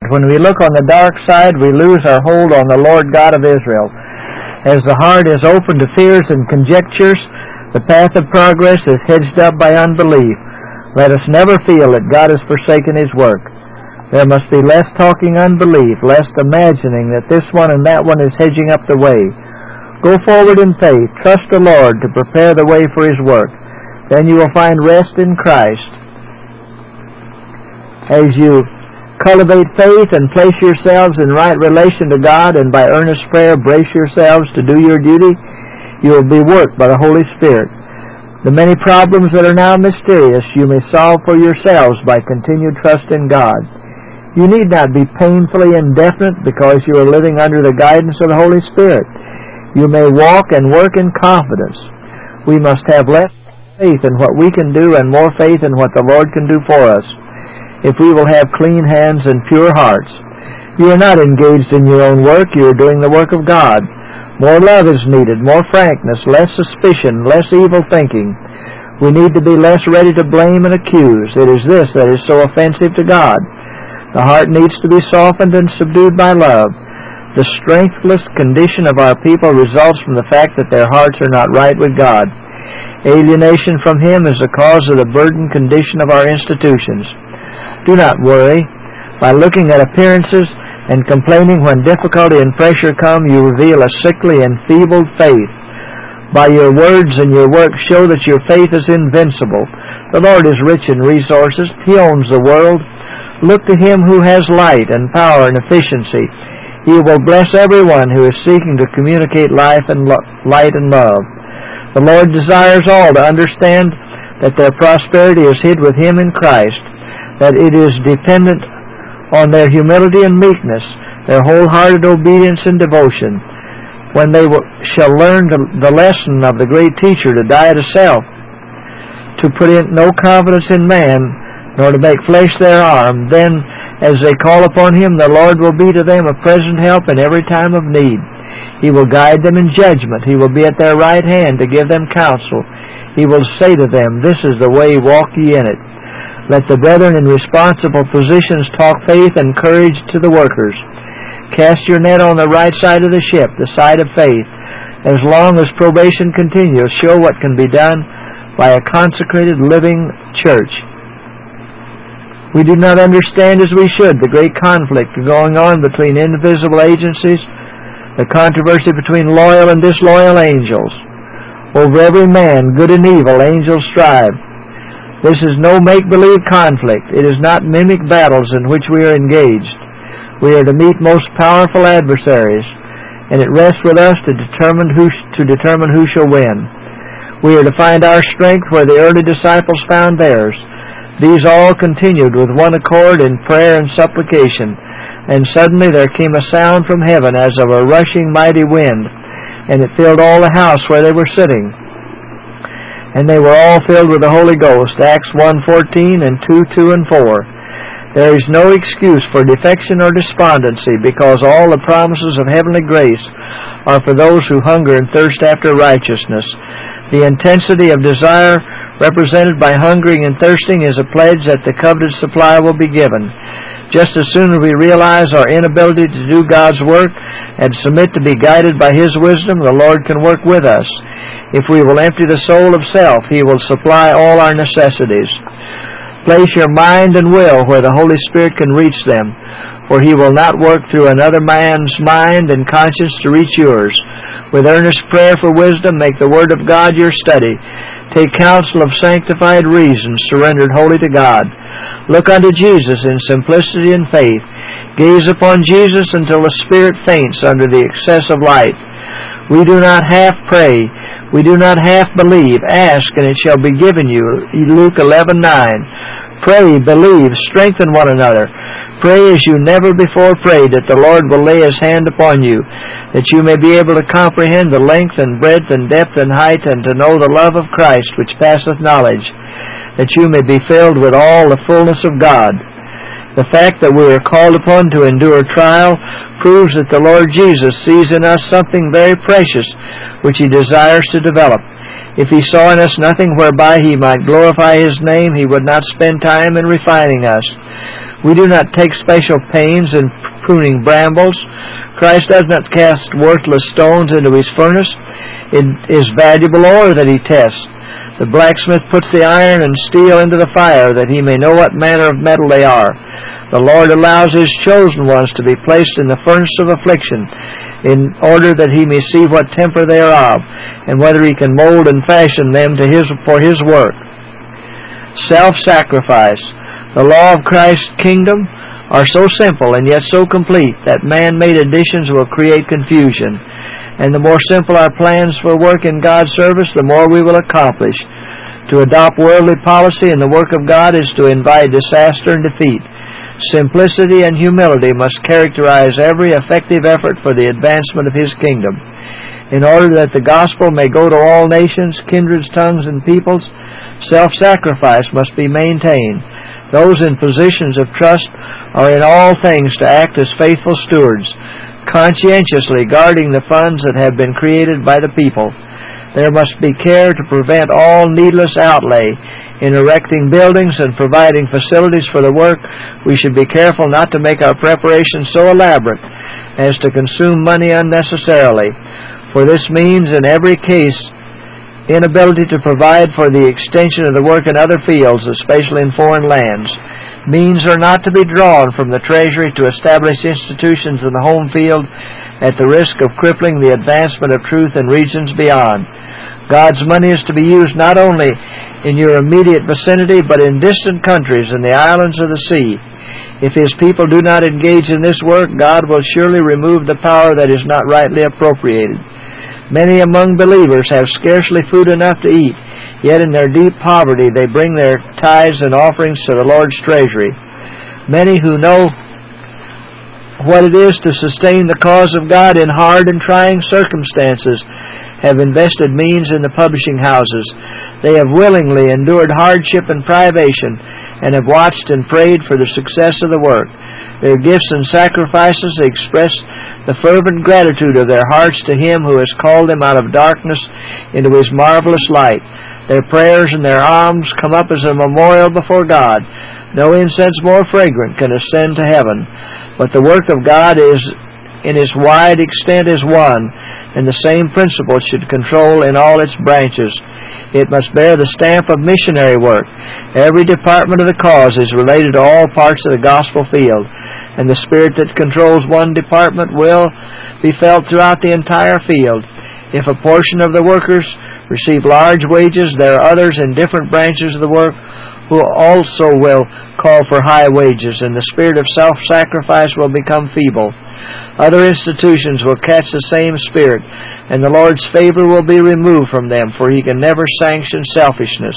When we look on the dark side, we lose our hold on the Lord God of Israel. As the heart is open to fears and conjectures, the path of progress is hedged up by unbelief. Let us never feel that God has forsaken His work. There must be less talking unbelief, less imagining that this one and that one is hedging up the way. Go forward in faith. Trust the Lord to prepare the way for His work. Then you will find rest in Christ. As you cultivate faith and place yourselves in right relation to God, and by earnest prayer brace yourselves to do your duty, you will be worked by the Holy Spirit. The many problems that are now mysterious you may solve for yourselves by continued trust in God. You need not be painfully indefinite because you are living under the guidance of the Holy Spirit. You may walk and work in confidence. We must have less faith in what we can do and more faith in what the Lord can do for us, if we will have clean hands and pure hearts. You are not engaged in your own work. You are doing the work of God. More love is needed, more frankness, less suspicion, less evil thinking. We need to be less ready to blame and accuse. It is this that is so offensive to God. The heart needs to be softened and subdued by love. The strengthless condition of our people results from the fact that their hearts are not right with God. Alienation from Him is the cause of the burdened condition of our institutions. Do not worry. By looking at appearances and complaining when difficulty and pressure come, you reveal a sickly and feeble faith. By your words and your works show that your faith is invincible. The Lord is rich in resources. He owns the world. Look to Him who has light and power and efficiency. He will bless everyone who is seeking to communicate life and light and love. The Lord desires all to understand that their prosperity is hid with Him in Christ, that it is dependent on their humility and meekness, their wholehearted obedience and devotion. When they shall learn the lesson of the great teacher to die to self, to put in no confidence in man, nor to make flesh their arm, then as they call upon Him, the Lord will be to them a present help in every time of need. He will guide them in judgment. He will be at their right hand to give them counsel. He will say to them, "This is the way, walk ye in it." Let the brethren in responsible positions talk faith and courage to the workers. Cast your net on the right side of the ship, the side of faith. As long as probation continues, show what can be done by a consecrated living church. We do not understand as we should the great conflict going on between indivisible agencies, the controversy between loyal and disloyal angels. Over every man, good and evil, angels strive. This is no make-believe conflict. It is not mimic battles in which we are engaged. We are to meet most powerful adversaries, and it rests with us to determine who shall win. We are to find our strength where the early disciples found theirs. These all continued with one accord in prayer and supplication, and suddenly there came a sound from heaven as of a rushing mighty wind, and it filled all the house where they were sitting. And they were all filled with the Holy Ghost. Acts 1:14 and 2:2 and 4. There is no excuse for defection or despondency, because all the promises of heavenly grace are for those who hunger and thirst after righteousness. The intensity of desire represented by hungering and thirsting is a pledge that the coveted supply will be given. Just as soon as we realize our inability to do God's work and submit to be guided by His wisdom, the Lord can work with us. If we will empty the soul of self, He will supply all our necessities. Place your mind and will where the Holy Spirit can reach them, for He will not work through another man's mind and conscience to reach yours. With earnest prayer for wisdom, make the Word of God your study. Take counsel of sanctified reason, surrendered wholly to God. Look unto Jesus in simplicity and faith. Gaze upon Jesus until the spirit faints under the excess of light. We do not half pray. We do not half believe. Ask, and it shall be given you. Luke 11:9. Pray, believe, strengthen one another. Pray as you never before prayed, that the Lord will lay His hand upon you, that you may be able to comprehend the length and breadth and depth and height, and to know the love of Christ which passeth knowledge, that you may be filled with all the fullness of God. The fact that we are called upon to endure trial proves that the Lord Jesus sees in us something very precious which He desires to develop. If He saw in us nothing whereby He might glorify His name, He would not spend time in refining us. We do not take special pains in pruning brambles. Christ does not cast worthless stones into his furnace. It is valuable ore that he tests. The blacksmith puts the iron and steel into the fire, that he may know what manner of metal they are. The Lord allows his chosen ones to be placed in the furnace of affliction, in order that he may see what temper they are of, and whether he can mold and fashion them for his work. Self-sacrifice. The law of Christ's kingdom are so simple and yet so complete that man-made additions will create confusion. And the more simple our plans for work in God's service, the more we will accomplish. To adopt worldly policy in the work of God is to invite disaster and defeat. Simplicity and humility must characterize every effective effort for the advancement of his kingdom. In order that the gospel may go to all nations, kindreds, tongues, and peoples, self-sacrifice must be maintained. Those in positions of trust are in all things to act as faithful stewards, conscientiously guarding the funds that have been created by the people. There must be care to prevent all needless outlay. In erecting buildings and providing facilities for the work, we should be careful not to make our preparations so elaborate as to consume money unnecessarily, for this means, in every case, inability to provide for the extension of the work in other fields, especially in foreign lands. Means are not to be drawn from the treasury to establish institutions in the home field at the risk of crippling the advancement of truth in regions beyond. God's money is to be used not only in your immediate vicinity, but in distant countries and the islands of the sea. If his people do not engage in this work, God will surely remove the power that is not rightly appropriated. Many among believers have scarcely food enough to eat, yet in their deep poverty they bring their tithes and offerings to the Lord's treasury. Many who know what it is to sustain the cause of God in hard and trying circumstances have invested means in the publishing houses. They have willingly endured hardship and privation, and have watched and prayed for the success of the work. Their gifts and sacrifices express the fervent gratitude of their hearts to him who has called them out of darkness into his marvelous light. Their prayers and their alms come up as a memorial before God. No incense more fragrant can ascend to heaven. But the work of God is in its wide extent is one, and the same principle should control in all its branches. It must bear the stamp of missionary work. Every department of the cause is related to all parts of the gospel field, and the spirit that controls one department will be felt throughout the entire field. If a portion of the workers receive large wages, there are others in different branches of the work who also will call for high wages, and the spirit of self-sacrifice will become feeble. Other institutions will catch the same spirit, and the Lord's favor will be removed from them, for he can never sanction selfishness.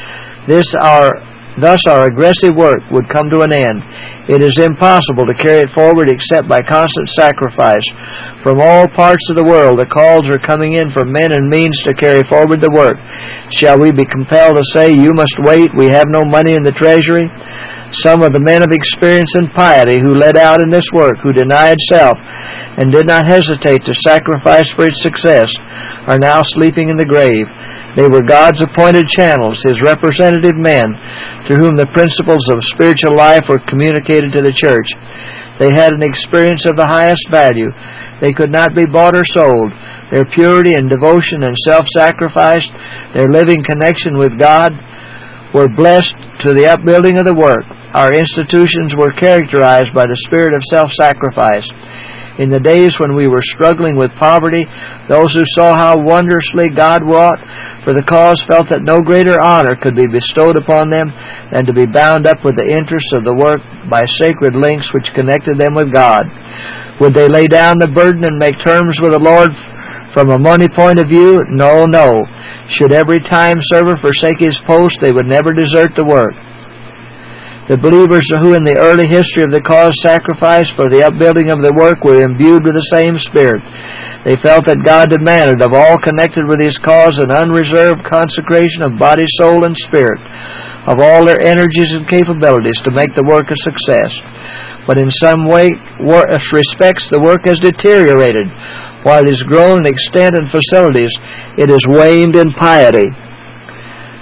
Thus our aggressive work would come to an end. It is impossible to carry it forward except by constant sacrifice. From all parts of the world the calls are coming in for men and means to carry forward the work. Shall we be compelled to say, "You must wait, we have no money in the treasury"? Some of the men of experience and piety who led out in this work, who denied self and did not hesitate to sacrifice for its success, are now sleeping in the grave. They were God's appointed channels, his representative men, through whom the principles of spiritual life were communicated to the church. They had an experience of the highest value. They could not be bought or sold. Their purity and devotion and self-sacrifice, their living connection with God, were blessed to the upbuilding of the work. Our institutions were characterized by the spirit of self-sacrifice. In the days when we were struggling with poverty, those who saw how wondrously God wrought for the cause felt that no greater honor could be bestowed upon them than to be bound up with the interests of the work by sacred links which connected them with God. Would they lay down the burden and make terms with the Lord from a money point of view? No, no. Should every time server forsake his post, they would never desert the work. The believers who in the early history of the cause sacrificed for the upbuilding of the work were imbued with the same spirit. They felt that God demanded of all connected with his cause an unreserved consecration of body, soul, and spirit, of all their energies and capabilities to make the work a success. But in some respects the work has deteriorated. While it has grown in extent and facilities, it has waned in piety.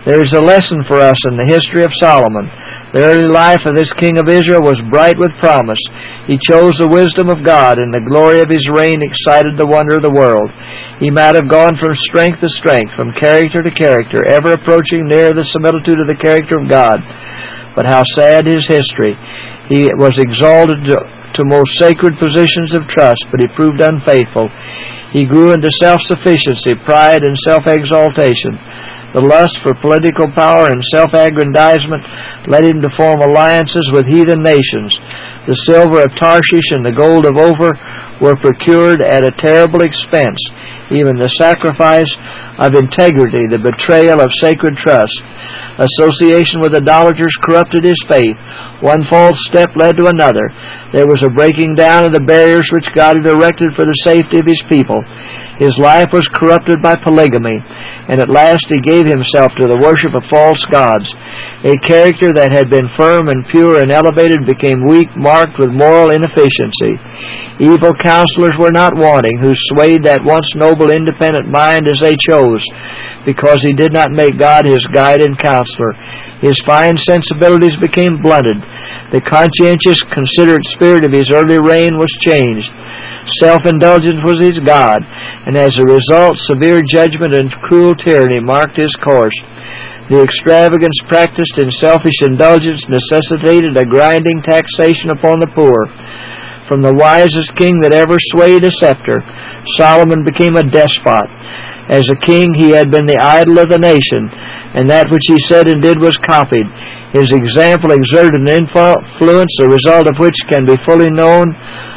There is a lesson for us in the history of Solomon. The early life of this king of Israel was bright with promise. He chose the wisdom of God, and the glory of his reign excited the wonder of the world. He might have gone from strength to strength, from character to character, ever approaching near the similitude of the character of God. But how sad his history. He was exalted to most sacred positions of trust, but he proved unfaithful. He grew into self-sufficiency, pride, and self-exaltation. The lust for political power and self-aggrandizement led him to form alliances with heathen nations. The silver of Tarshish and the gold of Ophir were procured at a terrible expense. Even the sacrifice of integrity, the betrayal of sacred trust. Association with idolaters corrupted his faith. One false step led to another. There was a breaking down of the barriers which God had erected for the safety of his people. His life was corrupted by polygamy, and at last he gave himself to the worship of false gods. A character that had been firm and pure and elevated became weak, marked with moral inefficiency. Evil counselors were not wanting, who swayed that once noble, independent mind as they chose, because he did not make God his guide and counselor. His fine sensibilities became blunted. The conscientious, considerate spirit of his early reign was changed. Self-indulgence was his God, and as a result, severe judgment and cruel tyranny marked his course. The extravagance practiced in selfish indulgence necessitated a grinding taxation upon the poor. From the wisest king that ever swayed a scepter, Solomon became a despot. As a king, he had been the idol of the nation, and that which he said and did was copied. His example exerted an influence, the result of which can be fully known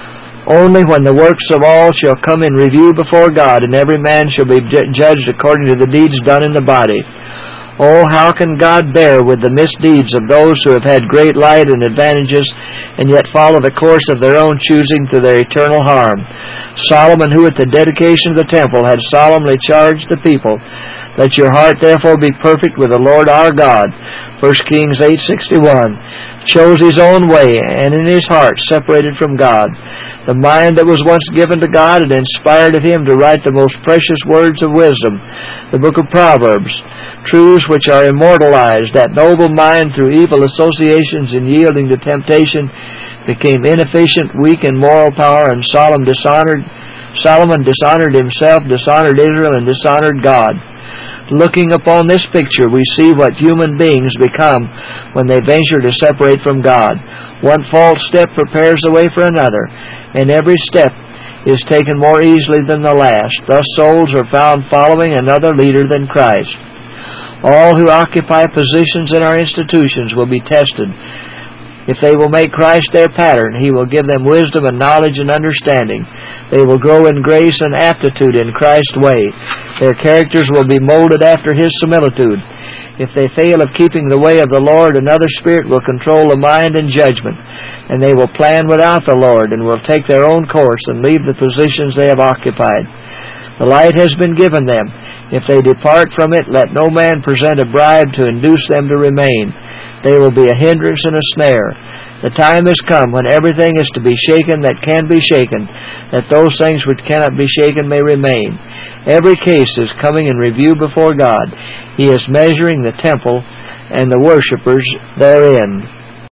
only when the works of all shall come in review before God, and every man shall be judged according to the deeds done in the body. Oh, how can God bear with the misdeeds of those who have had great light and advantages, and yet follow the course of their own choosing to their eternal harm? Solomon, who at the dedication of the temple had solemnly charged the people, "Let your heart therefore be perfect with the Lord our God," 1 Kings 8:61, chose his own way, and in his heart separated from God. The mind that was once given to God had inspired of him to write the most precious words of wisdom, the book of Proverbs, truths which are immortalized. That noble mind, through evil associations and yielding to temptation, became inefficient, weak in moral power, and Solomon dishonored himself, dishonored Israel, and dishonored God. Looking upon this picture, we see what human beings become when they venture to separate from God. One false step prepares the way for another, and every step is taken more easily than the last. Thus souls are found following another leader than Christ. All who occupy positions in our institutions will be tested. If they will make Christ their pattern, He will give them wisdom and knowledge and understanding. They will grow in grace and aptitude in Christ's way. Their characters will be molded after His similitude. If they fail of keeping the way of the Lord, another spirit will control the mind and judgment, and they will plan without the Lord and will take their own course and leave the positions they have occupied. The light has been given them. If they depart from it, let no man present a bribe to induce them to remain. They will be a hindrance and a snare. The time has come when everything is to be shaken that can be shaken, that those things which cannot be shaken may remain. Every case is coming in review before God. He is measuring the temple and the worshippers therein.